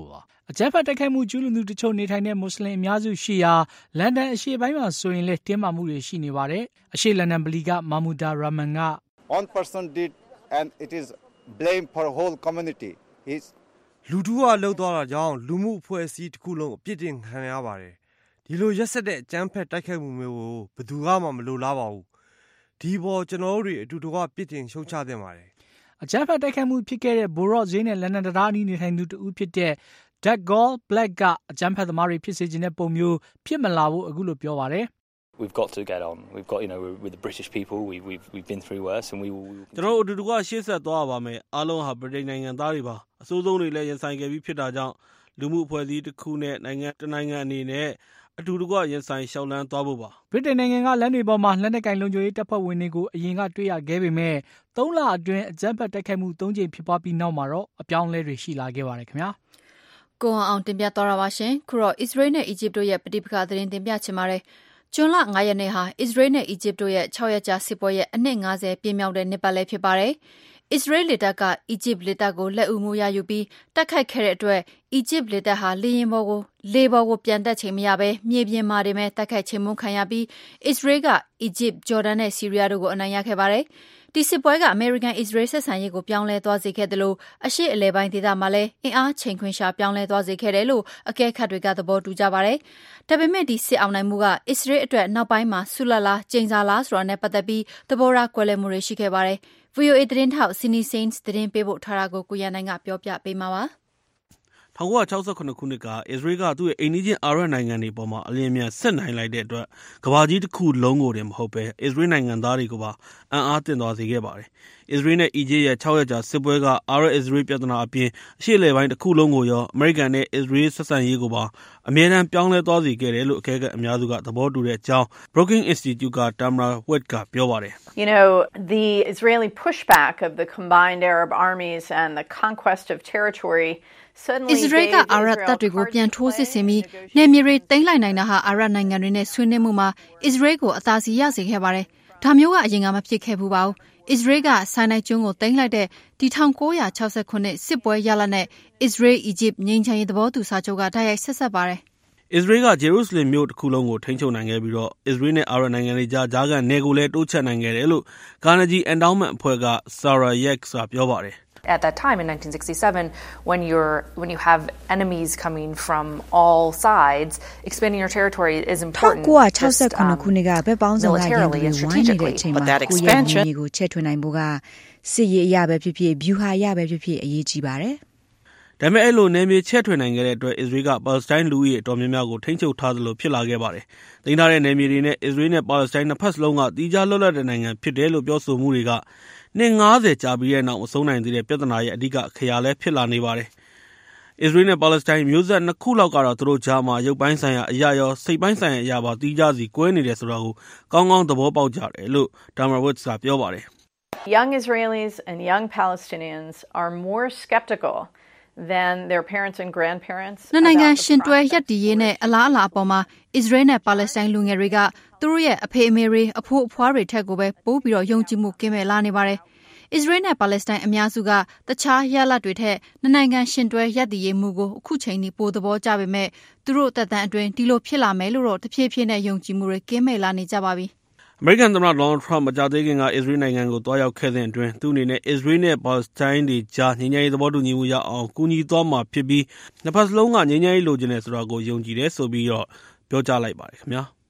အကြမ်းဖက်တိုက်ခိုက်မှုကျူးလွန်သူတချို့နေထိုင်တဲ့မွတ်စလင်အများစုရှိရာလန်ဒန်အရှေ့ပိုင်းမှာဆိုရင်လည်းတင်းမာမှုတွေရှိနေပါတယ်။အရှေ့လန်ဒန်ဗလီကမာမူဒါရာမန်က One person did and it is blame for whole community. He's လူတူကလှုပ်သွားတာကြောင့်လူမှုအဖွဲ့အစည်းတစ်ခုလုံးအပြစ်တင်ခံရပါတယ်။ဒီလိုရက်စက်တဲ့အကြမ်းဖက်တိုက်ခိုက်မှုမျိုးကိုဘယ်သူမှမလိုလားပါဘူး။ဒီပေါ်ကျွန်တော်တို့တွေအတူတူကပြစ်တင်ရှုံချသင့်ပါတယ်။အကြမ်းဖက်တိုက်ခိုက်မှုဖြစ်ခဲ့တဲ့ဘိုရော့ဈေးနဲ့လန်ဒန်တံတားအနီးနေထိုင်သူတဦးဖြစ်တဲ့ Dougall Black ကအကြမ်းဖက်သမားတွေဖြစ်စေခြင်းတဲ့ပုံမျိုးဖြစ်မလာဘူးအခုလိုပြောပါတယ်။ We've got to get on. We've got, you know, with the British people, we, we've we've been through worse, and we will. ကျွန်တော်တို့အတူတူကရှေ့ဆက်သွားပါမယ်အားလုံးဟာဗြိတိန်နိုင်ငံသားတွေပါအဆိုးဆုံးတွေလည်းရင်ဆိုင်ခဲ့ပြီးဖြစ်တာကြောင့်လူမှုအဖွဲ့အစည်းတစ်ခုနဲ့နိုင်ငံတနိုင်ငံအနေနဲ့အတူတူကရင်ဆိုင်ရှောက်လန်းသွားဖို့ပါဗြိတိန်နိုင်ငံကလမ်းတွေပေါ်မှာလက်နက်ကင်လုံခြုံရေးတပ်ဖွဲ့ဝင်တွေကိုအရင်ကတွေ့ရခဲ့ပေမဲ့သုံးလအတွင်းအကြမ်းဖက်တိုက်ခိုက်မှုသုံးကြိမ်ဖြစ်ပွားပြီးနောက်မှာတော့အပြောင်းအလဲတွေရှိလာခဲ့ပါတယ်ခင်ဗျာကိုအောင်တင်ပြတော်ရပါရှင်ခုတော့ Israel နဲ့ Egypt တို့ရဲ့ပဋိပက္ခသတင်းတင်ပြချင်ပါတယ်ကျွန်းလငါးရက်နေ့ဟာ Israel နဲ့ Egypt တို့ရဲ့ခြောက်ရက်ကြာစစ်ပွဲရဲ့အနှစ်ငါးဆယ်ပြည့်မြောက်တဲ့နှစ်ပတ်လည်းဖြစ်ပါတယ်။ Israel လေတပ်က Egypt လေတပ်ကိုလက်ဦးမှုရယူပြီးတိုက်ခိုက်ခဲ့တဲ့အတွက် Egypt လေတပ်ဟာလေယာဉ်ပေါ်ကိုလေပေါ်ကိုပြန်တက်ချိန်မရဘဲမြေပြင်မှာတင်မဲ့တိုက်ခိုက်ချိန်မှုခံရပြီး Israel က Egypt, Jordan နဲ့ Syria တို့ကိုအနိုင်ရခဲ့ပါတယ်။ဒီစစ်ပွဲက American Israel ဆက်ဆံရေးကိုပြောင်းလဲသွားစေခဲ့တယ်လို့အရှေ့အလယ်ပိုင်းဒေသမှာလည်းအင်အားချိန်ခွင်ရှာပြောင်းလဲသွားစေခဲ့တယ်လို့အကဲခတ်တွေကသဘောတူကြပါတယ်။ဒါပေမဲ့ဒီစစ်အောင်နိုင်မှုက Israel အတွက်နောက်ပိုင်းမှာဆုလတ်လားကျိန်စာလားဆိုတာနဲ့ပတ်သက်ပြီးသဘောထားကွဲလွဲမှုတွေရှိခဲ့ပါတယ်။ V O A သတင်းထောက် Sydney Saints သတင်းပေးပို့ထားတာကိုကိုရန်နိုင်ကပြောပြပေးမှာပါ။၁၉၆၇ခုနှစ်ကအစ္စရေးကသူ့ရဲ့အိမ်နီးချင်းအာရပ်နိုင်ငံတွေပေါ်မှာအလင်းမြန်ဆက်နိုင်လိုက်တဲ့အတွက်ကမ္ဘာကြီးတစ်ခုလုံးကိုတင်မဟုတ်ပဲအစ္စရေးနိုင်ငံသားတွေကိုပါအံ့အားသင့်သွားစေခဲ့ပါတယ်။အစ္စရေးနဲ့အီဂျစ်ရဲ့ခြောက်ရက်ကြာစစ်ပွဲကအာရပ်အစ္စရေးပြဿနာအပြင်အရှေ့အလယ်ပိုင်းတစ်ခုလုံးကိုရောအမေရိကန်နဲ့အစ္စရေးဆက်ဆံရေးကိုပါအမြဲတမ်းပြောင်းလဲသွားစေခဲ့တယ်လို့အကဲခတ်အများစုကသဘောတူတဲ့အကြောင်း Brookings Institute က Tamara Witt ကပြောပါတယ်။ You know, the Israeli pushback of the combined Arab armies and the conquest of territory Israel ကအာရပ်တပ်တွေကိုပြန်ထိုးစစ်ဆင်ပြီးနယ်မြေတွေသိမ်းလိုက်နိုင်တာဟာအာရပ်နိုင်ငံတွေနဲ့ဆွေးနွေးမှုမှာ Israel ကိုအသာစီးရစေခဲ့ပါတယ်။ဒါမျိုးကအရင်ကမဖြစ်ခဲ့ဘူးပါဘူး။ Israel ကဆိုင်းနိုင်းကျွန်းကိုသိမ်းလိုက်တဲ့ဒီ၁၉၆၇စစ်ပွဲရလဒ်နဲ့ Israel Egypt ငြိမ်းချမ်းရေးသဘောတူစာချုပ်ကတိုက်ရိုက်ဆက်ဆက်ပါတယ်။ Israel က Jerusalem မြို့တစ်ခုလုံးကိုထိန်းချုပ်နိုင်ခဲ့ပြီးတော့ Israel နဲ့အာရပ်နိုင်ငံတွေကြားကြားကန်နယ်ကိုလည်းတိုးချဲ့နိုင်ခဲ့တယ်လို့ Carnegie Endowment အဖွဲ့က Sarah Yates ကပြောပါတယ်။ At that time in nineteen sixty-seven, when you're when you have enemies coming from all sides, expanding your territory is important. ၁၉၆၇ခုနှစ်ကဘက်ပေါင်းစုံကရင်းပြီးဝိုင်းနေတဲ့အချိန်မှာကိုယ့်ရဲ့နိုင်ငံကိုချဲ့ထွင်နိုင်ဖို့ကစစ်ရေးအရာပဲဖြစ်ဖြစ်ဗျူဟာအရာပဲဖြစ်ဖြစ်အရေးကြီးပါတယ်။ဒါပေမဲ့အဲ့လိုနယ်မြေချဲ့ထွင်နိုင်ခဲ့တဲ့အတွက် Israel က Palestine လူဦးရေအတော်များများကိုထိန်းချုပ်ထားသလိုဖြစ်လာခဲ့ပါတယ်။သိမ်းထားတဲ့နယ်မြေတွေနဲ့ Israel နဲ့ Palestine နှစ်ဖက်စလုံးကတီးခြားလွတ်လပ်တဲ့နိုင်ငံဖြစ်တယ်လို့ပြောဆိုမှုတွေကနှစ်ငါးဆယ်ကြာပြီးတဲ့နောက်မဆုံးနိုင်သေးတဲ့ပြဿနာရဲ့အဓိကအခရာလည်းဖြစ်လာနေပါတယ်။ Israel နဲ့ Palestine မျိုးဆက်နှစ်ခုလောက်ကတော့သူတို့ကြားမှာရုပ်ပိုင်းဆိုင်ရာအရာရောစိတ်ပိုင်းဆိုင်ရာအရာပါတီးခြားစီကွဲနေတယ်ဆိုတာကိုကောင်းကောင်းသဘောပေါက်ကြတယ်လို့ Tamara Witt ကပြောပါတယ်။ Young Israelis and young Palestinians are more skeptical than their parents and grandparents. နှစ်နိုင်ငံရှင်တွဲရပ်တည်ရေးနဲ့အလားအလာအပေါ်မှာ Israel နဲ့ Palestine လူငယ်တွေကသူတို့ရဲ့အဖေအမေတွေအဖိုးအဖွားတွေထက်ကိုပဲပိုးပြီးတော့ယုံကြည်မှုကင်းမဲ့လာနေပါတယ်။ Israel နဲ့ Palestine အများစုကတခြားရလဒ်တွေထက်နှစ်နိုင်ငံရှင်တွဲရပ်တည်ရေးမှုကိုအခုချိန်ထိပိုသဘောကျပေမဲ့သူတို့သက်တမ်းအတွင်းဒီလိုဖြစ်လာမယ်လို့တော့တဖြည်းဖြည်းနဲ့ယုံကြည်မှုတွေကင်းမဲ့လာနေကြပါပြီ။အမေရိကန်သမ္မတ Donald Trump မကြာသေးခင်က Israel နိုင်ငံကိုတွားရောက်ခဲ့တဲ့အတွင်းသူ့အနေနဲ့ Israel နဲ့ Palestine တွေကြားငြိမ်းချမ်းရေးသဘောတူညီမှုရအောင်ကူညီသွားမှာဖြစ်ပြီးနှစ်ဖက်စလုံးကငြိမ်းချမ်းရေးလိုချင်တယ်ဆိုတာကိုယုံကြည်တယ်ဆိုပြီးတော့ပြောကြားလိုက်ပါတယ်ခင်ဗျာ။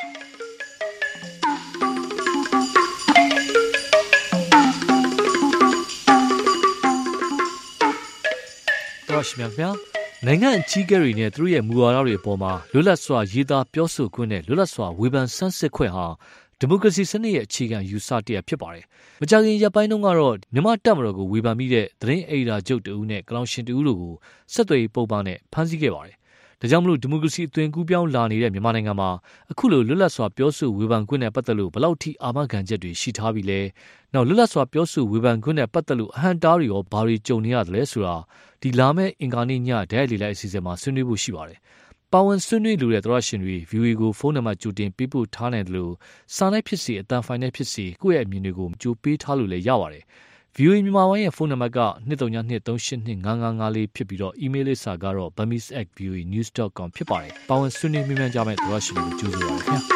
တော်ရှိမြတ်ဗျာနိုင်ငံအကြီးအကဲတွေနဲ့သူတို့ရဲ့မူဝါဒတွေအပေါ်မှာလွတ်လပ်စွာရေးသားပြောဆိုခွင့်နဲ့လွတ်လပ်စွာဝေဖန်ဆန်းစစ်ခွင့်ဟာဒီမိုကရေစီစနစ်ရဲ့အခြေခံယူဆတရားဖြစ်ပါတယ်။မကြာခင်ရပ်ပိုင်းတုန်းကတော့မြန်မာတပ်မတော်ကိုဝေဖန်ပြီးတဲ့သတင်းအေဒါကျုပ်တူနဲ့ကလောင်ရှင်တူတို့ကိုဆက်သွယ်ရေးပုံပန်းနဲ့ဖမ်းဆီးခဲ့ပါတယ်။ဒါကြောင့်မလို့ဒီမိုကရေစီအသွင်ကူးပြောင်းလာနေတဲ့မြန်မာနိုင်ငံမှာအခုလိုလွတ်လပ်စွာပြောဆိုဝေဖန်ခွင့်နဲ့ပတ်သက်လို့ဘယ်လောက်ထိအာမခံချက်တွေရှိထားပြီလဲ။နောက်လွတ်လပ်စွာပြောဆိုဝေဖန်ခွင့်နဲ့ပတ်သက်လို့အဟံတားတွေရောဘာတွေကြုံနေရတယ်လဲဆိုတာဒီလာမယ့်အင်္ဂါနေ့ညဒဲလီလိုက်အစီအစဉ်မှာဆွေးနွေးဖို့ရှိပါတယ်။ပါဝင်ဆွေးနွေးလိုတဲ့သောရရှင်တွေ V O A ကိုဖုန်းနံပါတ်ကြိုတင်ပေးပို့ထားနိုင်တယ်လို့စာနဲ့ဖြစ်စီအတန်ဖိုင်နဲ့ဖြစ်စီကိုယ့်ရဲ့အမြင်တွေကိုကြိုပေးထားလို့လည်းရပါတယ်။ဗီအိုအေ မြန်မာပိုင်းရဲ့ဖုန်းနံပါတ်ကtwo three two three eight two five five fiveလေးဖြစ်ပြီးတော့ email လိပ်စာကတော့ burmese at v o a news dot com ဖြစ်ပါတယ်။ပါဝင်ဆွေးနွေးမြန်းကြမယ့်သဘောရှိလို့ကြိုဆိုပါရခင်ဗျာ။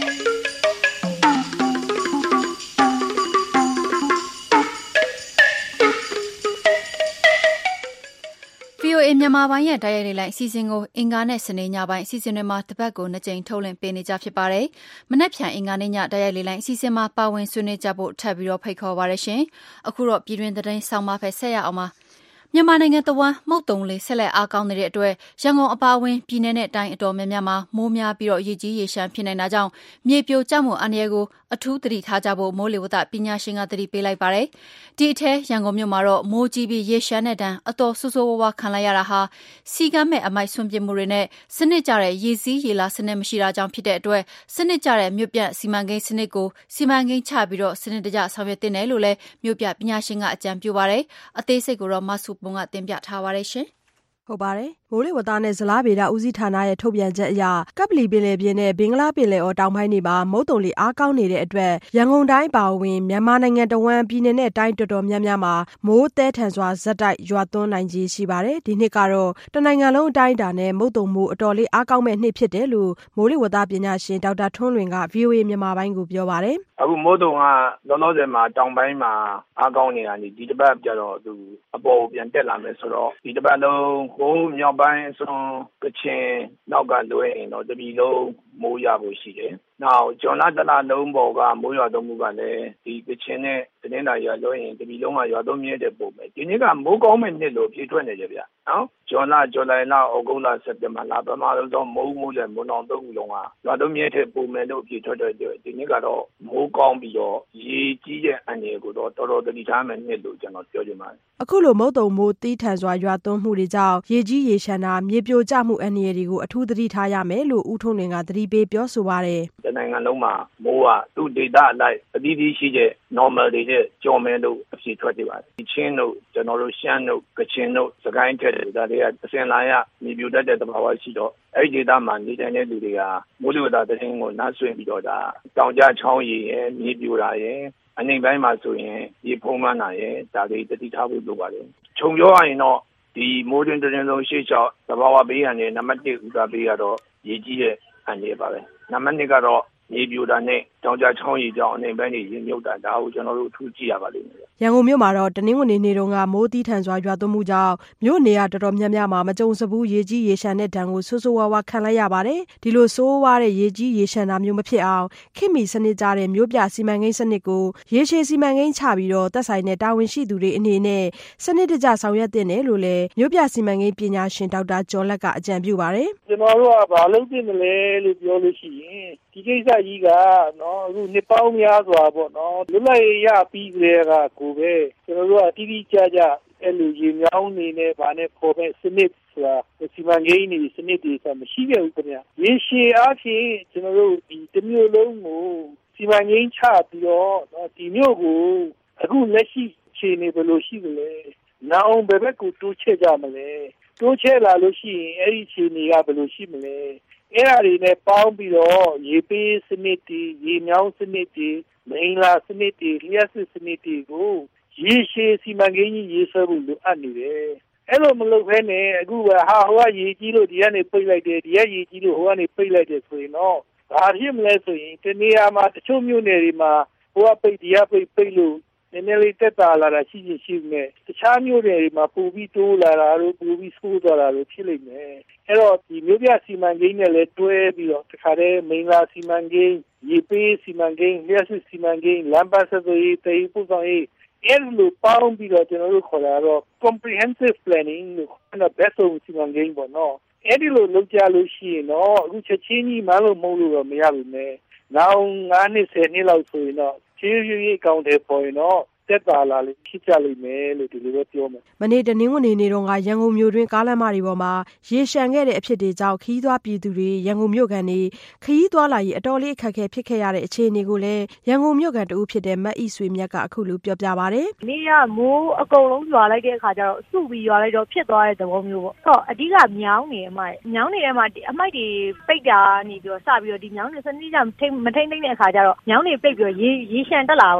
ဗီအိုအေ မြန်မာပိုင်းရဲ့တိုက်ရိုက်လိုက်အစီအစဉ်ကိုအင်္ဂါနဲ့စနေညပိုင်းအစီအစဉ်တွေမှာတစ်ပတ်ကိုနှစ်ကြိမ်ထုတ်လွှင့်ပေးနေကြဖြစ်ပါတယ်။မနက်ဖြန်အင်္ဂါနေ့ညတိုက်ရိုက်လိုက်အစီအစဉ်မှာပါဝင်ဆွေးနွေးကြဖို့ထပ်ပြီးတော့ဖိတ်ခေါ်ပါရရှင်။အခုတော့ပြည်တွင်းသတင်းဆောင်မဖက်ဆက်ရအောင်ပါ။မြန်မာနိုင်ငံတဝန်းမုတ်တုံလေးဆက်လက်အားကောင်းနေတဲ့အတွက်ရန်ကုန်အပါအဝင်ပြည်내နဲ့တိုင်းအတော်များများမှာမိုးများပြီးတော့ရေကြီးရေရှမ်းဖြစ်နေတာကြောင့်မြေပြိုကျမှုအန္တရာယ်ကိုအထူးသတိထားကြဖို့မိုးလေဝသပညာရှင်ကသတိပေးလိုက်ပါတယ်။ဒီအထက်ရန်ကုန်မြို့မှာတော့မိုးကြီးပြီးရေရှမ်းတဲ့တန်းအတော်ဆိုးဆိုးဝါးဝါခံလိုက်ရတာဟာစီကမ်းမဲ့အမိုက်ဆွန့်ပစ်မှုတွေနဲ့စနစ်ကျတဲ့ရေစီးရေလာစနစ်မရှိတာကြောင့်ဖြစ်တဲ့အတွက်စနစ်ကျတဲ့မြို့ပြစီမံကိန်းစနစ်ကိုစီမံကိန်းချပြီးတော့စနစ်တကျဆောင်ရွက်တင်တယ်လို့လည်းမြို့ပြပညာရှင်ကအကြံပြုပါတယ်။အသေးစိတ်ကိုတော့မဆုပုံကတင်ပြထားပါတယ်ရှင်။ဟုတ်ပါတယ်။မိုးလေဝသနဲ့ဇလားဗေဒဦးစီးဌာနရဲ့ထုတ်ပြန်ချက်အရကပ်ပလီပင်လယ်ပြင်နဲ့ဘင်္ဂလားပင်လယ်အော်တောင်ပိုင်းတွေမှာမုတ်တုံလေအားကောင်းနေတဲ့အတွက်ရန်ကုန်တိုင်းပါဝင်မြန်မာနိုင်ငံတဝန်းပြည်내နဲ့တိုင်းတော်တော်များများမှာမိုးတဲထန်စွာဇက်တိုက်ရွာသွန်းနိုင်ခြင်းရှိပါတယ်။ဒီနှစ်ကတော့တနိုင်ငံလုံးအတိုင်းအတာနဲ့မုတ်တုံမိုးအတော်လေးအားကောင်းမဲ့နှစ်ဖြစ်တယ်လို့မိုးလေဝသပညာရှင်ဒေါက်တာထွန်းလွင်က ဗီအိုအေ မြန်မာပိုင်းကိုပြောပါတယ်။အခုမိုးတုံကလောလောဆယ်မှာတောင်ပိုင်းမှာအားကောင်းနေတာဒီဒီတစ်ပတ်ကျတော့သူအပေါ်ပြန်တက်လာမယ်ဆိုတော့ဒီတစ်ပတ်လုံးဟိုးမြောက်ပိုင်းအစွန်ကချင်နောက်ကလွဲရင်တော့တပြည်လုံးမိုးရဖို့ရှိတယ်။နောက်ဂျွန်လာတလာလုံးပေါ်ကမိုးရွာသွန်းမှုကလည်းဒီကချင်နဲ့တင်းတာရွာလွဲရင်တပြည်လုံးကရွာသွန်းမြဲတဲ့ပုံပဲ။ဒီနေ့ကမိုးကောင်းမဲ့နှစ်လို့ပြေထွက်နေကြဗျ။နော်ဂျွန်လာဇူလိုင်လဩဂုတ်လစက်တင်ဘာလပမာတော့မိုးမိုးလည်းမွန်အောင်သုံးခုလုံးကရွာသွန်းမြဲတဲ့ပုံမယ်လို့ပြေထွက်တဲ့ဒီနေ့ကတော့မိုးကောင်းပြီးတော့ရေကြီးတဲ့အန္တရာယ်ကိုတော့တော်တော်သတိထားမယ်နှစ်လို့ကျွန်တော်ပြောချင်ပါတယ်။အခုလိုမုတ်တုံမိုးတီးထန်စွာရွာသွန်းမှုတွေကြောင့်ရေကြီးရေရှမ်းတာမြေပြိုကျမှုအန္တရာယ်တွေကိုအထူးသတိထားရမယ်လို့ဦးထွန်းလွင်ကသတိပေးပြောဆိုပါတယ်။ဒီနိုင်ငံလုံးမှာမိုးကသူ့ဒေသအလိုက်အသီးသီးရှိတဲ့ normal တွေနဲ့ကြော်မဲလို့အဖြစ်ထွက်နေပါတယ်။ဒီချင်းတို့ကျွန်တော်တို့ရှမ်းတို့ကချင်တို့စကိုင်းထက်တွေဒါတွေကအစင်လာရမြေပြိုတတ်တဲ့သဘာဝရှိတော့အဲ့ဒီဒေသမှာနေတဲ့လူတွေကမိုးလေဝသသတင်းကိုနားဆွင့်ပြီးတော့ဒါတောင်ကျချောင်းရည်ရဲ့မြေပြိုတာရဲ့အနိုင်ပိုင်းမှာဆိုရင်ရေဖုံးမှန်းတာရဲ့ဒါတွေတတိထားဖို့လိုပါတယ်။ခြုံပြောရရင်တော့ဒီမိုးတွင်တွင်လုံးရှေ့လျှောက်သဘာဝဘေးရန်ရဲ့နံပါတ်oneဥစားပေးရတော့ရေကြီးရဲ့အန်ရပါပဲ။နံပါတ်twoကတော့မြေပြိုတာနဲ့တောင်ကျချောင်းရည်ကြောင့်အနေပိုင်းတွေရေမြုပ်တာဒါကိုကျွန်တော်တို့ထူးကြည့်ရပါလိမ့်မယ်။ရန်ကုန်မြို့မှာတော့တနင်္ဂနွေနေ့တုန်းကမိုးတီးထန်စွာရွာသွန်းမှုကြောင့်မြို့နေရာတော်တော်များများမှာမကြုံစဘူးရေကြီးရေရှမ်းတဲ့ဒဏ်ကိုဆိုးဆိုးဝါးဝါခံလိုက်ရပါတယ်။ဒီလိုဆိုးဝါးတဲ့ရေကြီးရေရှမ်းတာမျိုးမဖြစ်အောင်ခင်မီစနစ်ကြတဲ့မြို့ပြစီမံကိန်းစနစ်ကိုရေရှည်စီမံကိန်းချပြီးတော့သက်ဆိုင်တဲ့တာဝန်ရှိသူတွေအနေနဲ့စနစ်တကျဆောင်ရွက်တင်တယ်လို့လည်းမြို့ပြစီမံကိန်းပညာရှင်ဒေါက်တာကျော်လက်ကအကြံပြုပါတယ်။ကျွန်တော်တို့ကဘာလုပ်တင်မလဲလို့ပြောလို့ရှိရင်ဒီကိစ္စကြီးကနော်အခုနှစ်ပေါင်းများစွာပေါ့နော်လွတ်လပ်ရေးရပြီးကြတဲ့ကကိုပဲကျွန်တော်တို့ကတိတိကျကျအဲ့လိုရေမြောင်းနေနဲ့ဗာနဲ့ပေါ်မဲ့စနစ်ဆိုတာစီမံကိန်းနေစနစ်တွေဆိုမရှိခဲ့ဘူးခင်ဗျရေရှည်အားဖြင့်ကျွန်တော်တို့ဒီတစ်မျိုးလုံးကိုစီမံကိန်းချပြီးတော့နော်ဒီမျိုးကိုအခုလက်ရှိအခြေအနေဘယ်လိုရှိသလဲနောက်ဘယ်ဘက်ကိုတိုးချဲ့ကြမလဲတိုးချဲ့လာလို့ရှိရင်အဲ့ဒီအခြေအနေကဘယ်လိုရှိမလဲအဲ့ဒါတွေနဲ့ပေါင်းပြီးတော့ရေပေးစနစ်တွေရေမြောင်းစနစ်တွေမိန်လာစနစ်တွေလျှက်စစ်စနစ်တွေကိုရေရှည်စီမံကိန်းကြီးရေးဆွဲဖို့လိုအပ်နေတယ်အဲ့လိုမလုပ်ဘဲနဲ့အခုကဟာဟိုကရေကြီးလို့ဒီကနေပိတ်လိုက်တယ်ဒီကရေကြီးလို့ဟိုကနေပိတ်လိုက်တယ်ဆိုရင်တော့ဘာဖြစ်မလဲဆိုရင်တနေရာမှာတချို့မြို့နယ်တွေမှာဟိုကပိတ်ဒီကပိတ်ပိတ်လို့နည်းနည်းလေးတက်တာလာတာရှိရှိရှိနေတခြားမြို့နယ်တွေမှာပူပြီးတိုးလာတာတို့ပူပြီးဆိုးသွားတာတို့ဖြစ်လိမ့်မယ်အဲ့တော့ဒီမြို့ပြစီမံကိန်းနဲ့လည်းတွဲပြီးတော့တခါတည်းမိန်လာစီမံကိန်းရေပေးစီမံကိန်းလျှက်စစ်စီမံကိန်းလမ်းပတ်ဆက်သွယ်ရေးတည်ပို့ဆောင်ရေးအဲ့လိုပေါင်းပြီးတော့ကျွန်တော်တို့ခေါ်တာတော့ comprehensive planning လို့ခေါ်တဲ့ဘက်စုံစီမံကိန်းပေါ့နော်အဲ့ဒီလိုလုပ်ကြလို့ရှိရင်တော့အခုချက်ချင်းကြီးမှလို့မဟုတ်လို့တော့မရဘူးနဲ့နောက်nineနှစ်tenနှစ်လောက်ဆိုရင်တော့ခြေရွေးကောင်းတယ်ပေါ်ရင်တော့တက်တာလာလေးဖြစ်ကြလိမ့်မယ်လို့ဒီလိုပဲပြောမယ်။မနေ့တနင်္ဂနွေနေ့တုန်းကရန်ကုန်မြို့တွင်ကားလမ်းမတွေပေါ်မှာရေရှမ်းခဲ့တဲ့အဖြစ်တွေကြောင့်ခီးသွွားပြည်သူတွေရန်ကုန်မြို့ကန်တွေခီးသွွားလာရေးအတော်လေးအခက်အခဲဖြစ်ခဲ့ရတဲ့အခြေအနေကိုလည်းရန်ကုန်မြို့ကန်တဦးဖြစ်တဲ့မတ်ဤဆွေမြတ်ကအခုလိုပြောပြပါဗျ။နေ့ကမိုးအကုန်လုံးရွာလိုက်တဲ့အခါကျတော့စုပြီးရွာလိုက်တော့ဖြစ်သွားတဲ့သဘောမျိုးပေါ့။ဆိုတော့အဓိကမြောင်းနေအမိုက်မြောင်းနေတဲ့မှာအမိုက်တွေပိတ်တာနေပြီးတော့စပြီးတော့ဒီမြောင်းနေစနစ်ကြမထိမထိမ့်သိမ့်တဲ့အခါကျတော့မြောင်းတွေပိတ်ပြီးတော့ရေရေရှမ်းတက်လာတော့ပြီးတော့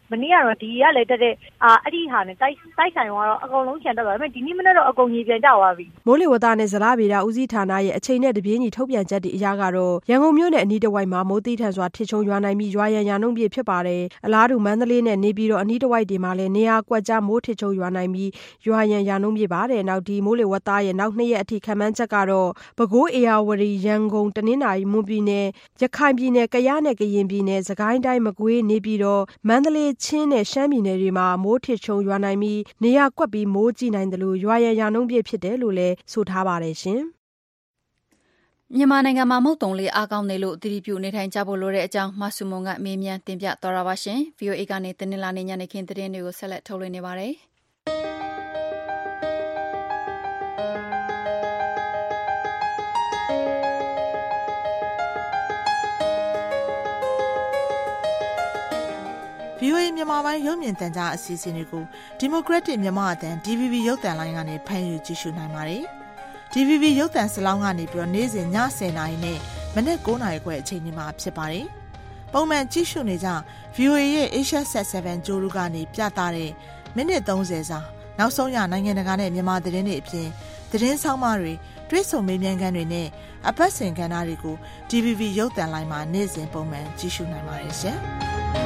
မနေ့ကတော့ဒီကလည်းတက်တဲ့အာအဲ့ဒီဟာနဲ့တိုက်တိုက်ဆိုင်တော့အကုန်လုံးချန်တက်သွားတယ်ဒါပေမဲ့ဒီနေ့မနေ့တော့အကုန်ကြီးပြန်ကြသွားပြီမိုးလေဝသနဲ့ဇလဗေဒဦးစီးဌာနရဲ့အချိန်နဲ့တပြေးညီထုတ်ပြန်ချက်တွေအရကတော့ရန်ကုန်မြို့နယ်အနီးတစ်ဝိုက်မှာမိုးသီးထန်စွာထစ်ချုံရွာနိုင်ပြီးရွာရန်ရာနှုန်းပြည့်ဖြစ်ပါတယ်အလားတူမန္တလေးနဲ့နေပြည်တော်အနီးတစ်ဝိုက်တွေမှာလည်းနေရာကွက်ကြားမိုးထစ်ချုံရွာနိုင်ပြီးရွာရန်ရာနှုန်းပြည့်ပါတယ်နောက်ဒီမိုးလေဝသရဲ့နောက်နှစ်ရက်အထိခန့်မှန်းချက်ကတော့ပဲခူးအေရဝတီရန်ကုန်တနင်္သာရီမွန်ပြည်နယ်ရခိုင်ပြည်နယ်ကယားနဲ့ကရင်ပြည်နယ်စကိုင်းတိုင်းမကွေးနေပြည်တော်မန္တလေးချင်းနဲ့ရှမ်းပြည်နယ်တွေမှာမိုးထစ်ချုံရွာနိုင်ပြီးနေရာကွက်ပြီးမိုးကြီးနိုင်တယ်လို့ရွာရန်ရာနှုန်းပြည့်ဖြစ်တယ်လို့လည်းဆိုထားပါတယ်ရှင်မြန်မာနိုင်ငံမှာမုတ်တုံလေးအားကောင်းနေလို့အသတိပြုနေထိုင်ကြဖို့လိုတဲ့အကြောင်းမဆုမွန်ကမေးမြန်းတင်ပြသွားတာပါရှင် ဗွီအိုအေ ကနေတင်လာနေညနေခင်းသတင်းတွေကိုဆက်လက်ထုတ်လွှင့်နေပါတယ်ဗွီအိုအေမြန်မာပိုင်းရုပ်မြင်သံကြားအစီအစဉ်တွေကိုဒီမိုကရက်တစ်မြန်မာအသံ ဒီ ဗီ ဗီ ရုပ်သံလိုင်းကနေဖမ်းယူကြည့်ရှုနိုင်ပါတယ်။ ဒီ ဗီ ဗီ ရုပ်သံစလောင်းကနေပြီးတော့နေ့စဉ်ညဆယ်နာရီနဲ့မနက်၉နာရီခွဲအချိန်ဒီမှာဖြစ်ပါတယ်။ပုံမှန်ကြည့်ရှုနေကြ ဗွီအိုအေရဲ့ Asia Sat 7 ကြိုးလူကနေပြသတဲ့မိနစ်သုံးဆယ်စာနောက်ဆုံးရနိုင်ငံတကာနဲ့မြန်မာသတင်းတွေအပြင်သတင်းဆောင်မတွေတွဲဆုံမေးမြန်းခန်းတွေနဲ့အပတ်စဉ်ကဏ္ဍတွေကို ဒီ ဗီ ဗီ ရုပ်သံလိုင်းမှာနေ့စဉ်ပုံမှန်ကြည့်ရှုနိုင်ပါတယ်ရှင်။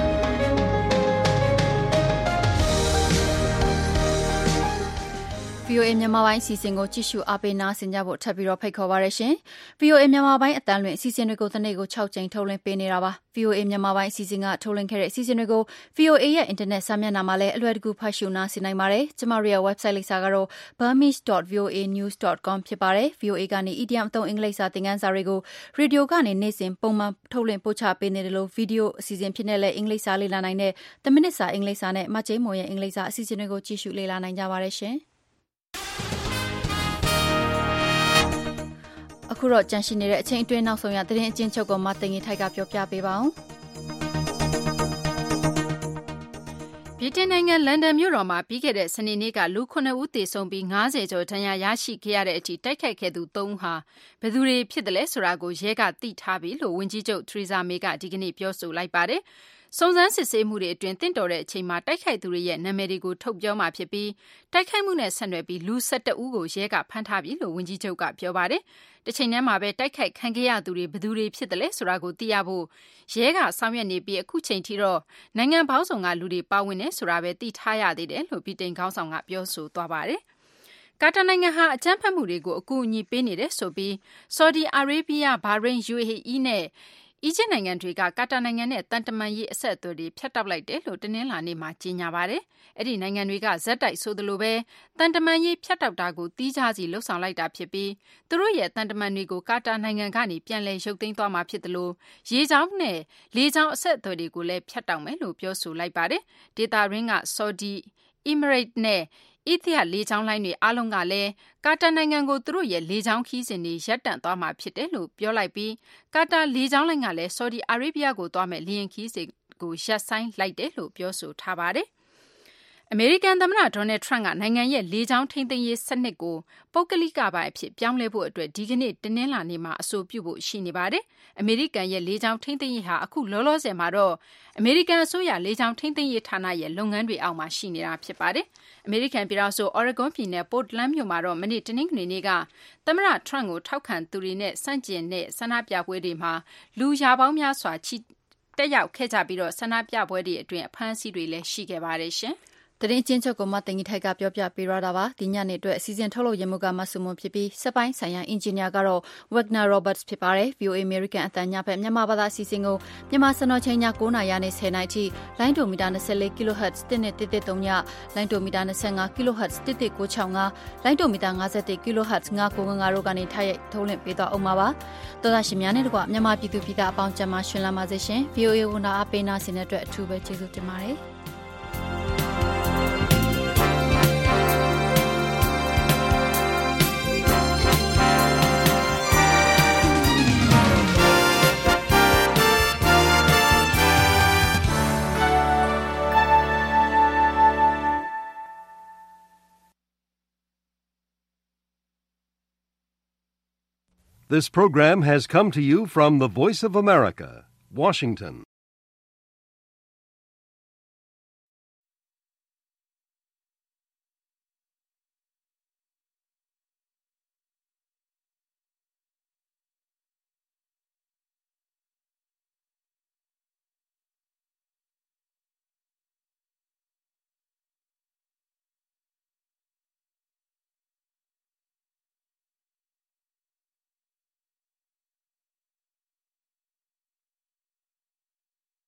ဗွီအိုအေမြန်မာပိုင်းအစီအစဉ်ကိုကြည့်ရှုအားပေးနားဆင်ကြဖို့ထပ်ပြီးတော့ဖိတ်ခေါ်ပါရရှင်။ ဗွီအိုအေမြန်မာပိုင်းအတန်းလွင်အစီအစဉ်တွေကိုတစ်နေ့ကို၆ကြိမ်ထုတ်လွှင့်ပေးနေတာပါ။ ဗွီအိုအေမြန်မာပိုင်းအစီအစဉ်ကထုတ်လွှင့်ခဲ့တဲ့အစီအစဉ်တွေကို ဗွီအိုအေရဲ့အင်တာနက်စာမျက်နှာမှာလည်းအလွယ်တကူဖတ်ရှုနားဆင်နိုင်ပါတယ်။ကျမတို့ရဲ့ website လိပ်စာကတော့ burmese dot v o a news dot com ဖြစ်ပါတယ်။ ဗွီအိုအေကနေ idiom အသုံးအင်္ဂလိပ်စာသင်ခန်းစာတွေကိုရေဒီယိုကနေနေ့စဉ်ပုံမှန်ထုတ်လွှင့်ပို့ချပေးနေတယ်လို့ဗီဒီယိုအစီအစဉ်ဖြစ်နေလဲအင်္ဂလိပ်စာလေ့လာနိုင်တဲ့တမိနစ်စာအင်္ဂလိပ်စာနဲ့မကျိန်းမော်ရဲ့အင်္ဂလိပ်စာအစီအစဉ်တွေကိုကြည့်ရှုလေ့လာနိုင်ကြပါတယ်ရှင်။အခုတော့ကြန့်ရှိနေတဲ့အချိန်အတွင်းနောက်ဆုံးရသတင်းအကျဉ်းချုပ်ကိုမသိင်္ဂီထိုက်ကပြောပြပေးပါအောင်ဗြိတိန်နိုင်ငံလန်ဒန်မြို့တော်မှာပြီးခဲ့တဲ့စနေနေ့ကလူခုနှစ်ဦးသေဆုံးပြီး၅၀ကျော်ဒဏ်ရာရရှိခဲ့ရတဲ့အထိတိုက်ခိုက်ခဲ့သူသုံးဦးဟာဘယ်သူတွေဖြစ်တယ်လဲဆိုတာကိုရဲကသိထားပြီလို့ဝန်ကြီးချုပ်ထရီဇာမေကဒီကနေ့ပြောဆိုလိုက်ပါတယ်။စုံစမ်းစစ်ဆေးမှုတွေအတွင်းတင့်တော်တဲ့အချိန်မှာတိုက်ခိုက်သူတွေရဲ့နာမည်တွေကိုထုတ်ပြောမှာဖြစ်ပြီးတိုက်ခိုက်မှုနဲ့ဆက်နွယ်ပြီးလူ၁၁ဦးကိုရဲကဖမ်းထားပြီလို့ဝန်ကြီးချုပ်ကပြောပါတယ်။တစ်ချိန်တည်းမှာပဲတိုက်ခိုက်ခံခဲ့ရသူတွေဘယ်သူတွေဖြစ်တယ်လဲဆိုတာကိုသိရဖို့ရဲကဆောင်ရွက်နေပြီးအခုချိန်ထိတော့နိုင်ငံပေါင်းစုံကလူတွေပါဝင်နေဆိုတာပဲသိထားရသေးတယ်လို့ဗြိတိန်ခေါင်းဆောင်ကပြောဆိုသွားပါတယ်။ကာတာနိုင်ငံဟာအကြမ်းဖက်မှုတွေကိုအကူအညီပေးနေတယ်ဆိုပြီးဆော်ဒီအာရေဗျဘာရိန်း ယူအေအီး နဲ့အီဂျစ်နိုင်ငံတွေကကာတာနိုင်ငံနဲ့တန်တမန်ရေးအဆက်အသွယ်တွေဖြတ်တောက်လိုက်တယ်လို့တနင်္လာနေ့မှာကြေညာပါတယ်။အဲ့ဒီနိုင်ငံတွေကဇက်တိုက်ဆိုသလိုပဲတန်တမန်ရေးဖြတ်တောက်တာကိုတီးခြားစီလှုပ်ဆောင်လိုက်တာဖြစ်ပြီးသူတို့ရဲ့တန်တမန်တွေကိုကာတာနိုင်ငံကနေပြန်လည်ရုပ်သိမ်းသွားမှာဖြစ်တယ်လို့ရေကြောင်းနဲ့လေကြောင်းအဆက်အသွယ်တွေကိုလည်းဖြတ်တောက်မယ်လို့ပြောဆိုလိုက်ပါတယ်။ဒေတာရင်းကဆော်ဒီအီမရိတ်နဲ့အီသီယလေကြောင်းလိုင်းတွေအားလုံးကလည်းကာတာနိုင်ငံကိုသူတို့ရဲ့လေကြောင်းခီးစဉ်တွေရပ်တန့်သွားမှာဖြစ်တယ်လို့ပြောလိုက်ပြီးကာတာလေကြောင်းလိုင်းကလည်းဆော်ဒီအာရေဗျကိုသွားမဲ့လေယာဉ်ခီးစဉ်ကိုရပ်ဆိုင်းလိုက်တယ်လို့ပြောဆိုထားပါတယ်။အမေရိကန်သမ္မတဒေါ်နယ်ထရန့်ကနိုင်ငံရဲ့လေကြောင်းထိန်းသိမ်းရေးစနစ်ကိုပုဂ္ဂလိကပိုင်းအဖြစ်ပြောင်းလဲဖို့အတွက်ဒီကနေ့တနင်္လာနေ့မှာအဆိုပြုဖို့ရှိနေပါတယ်။အမေရိကန်ရဲ့လေကြောင်းထိန်းသိမ်းရေးဟာအခုလောလောဆယ်မှာတော့အမေရိကန်အစိုးရလေကြောင်းထိန်းသိမ်းရေးဌာနရဲ့လုပ်ငန်းတွေအောက်မှာရှိနေတာဖြစ်ပါတယ်။အမေရိကန်ပြည်ထောင်စု Oregon ပြည်နယ် Portland မြို့မှာတော့မနေ့တနင်္ဂနွေနေ့ကသမ္မတထရန့်ကိုထောက်ခံသူတွေနဲ့ဆန့်ကျင်တဲ့ဆန္ဒပြပွဲတွေမှာလူရာပေါင်းများစွာချီတက်ရောက်ခဲ့ကြပြီးတော့ဆန္ဒပြပွဲတွေအတွင်းအဖမ်းအဆီးတွေလည်းရှိခဲ့ပါတယ်ရှင်။သတင်းချင်းချုပ်ကိုမသိင်္ဂီထိုက်ကပြောပြပေးရတာပါဒီညနေအတွက်အစီအစဉ်ထုတ်လို့ရမှုကမဆုမွန်ဖြစ်ပြီးစပိုင်းဆိုင်ရာအင်ဂျင်နီယာကတော့ Wagner Roberts ဖြစ်ပါတယ် ဗွီအိုအေ American အသံညဘက်မြန်မာဘာသာအစီအစဉ်ကိုမြန်မာစံတော်ချိန်ည၉နာရီနဲ့၁၀နာရီထိလိုင်းဒိုမီတာ၂၄ kHz တစ်နဲ့တစ်တစ်သုံးညလိုင်းဒိုမီတာ၂၅ kHz တစ်တစ်ကို၆၅လိုင်းဒိုမီတာ၅၁ kHz ၅ကို၅တို့ကနေထိုက်ထုတ်လွှင့်ပေးတော့အောင်ပါပါသောသားရှင်များနဲ့တကွမြန်မာပြည်သူပြည်သားအပေါင်းကျန်းမာရှင်လန်းပါစေရှင် ဗွီအိုအေဝန်ထမ်းအပေးနာဆင်တဲ့အတွက်အထူးပဲကျေးဇူးတင်ပါတယ် This program has come to you from the Voice of America, Washington.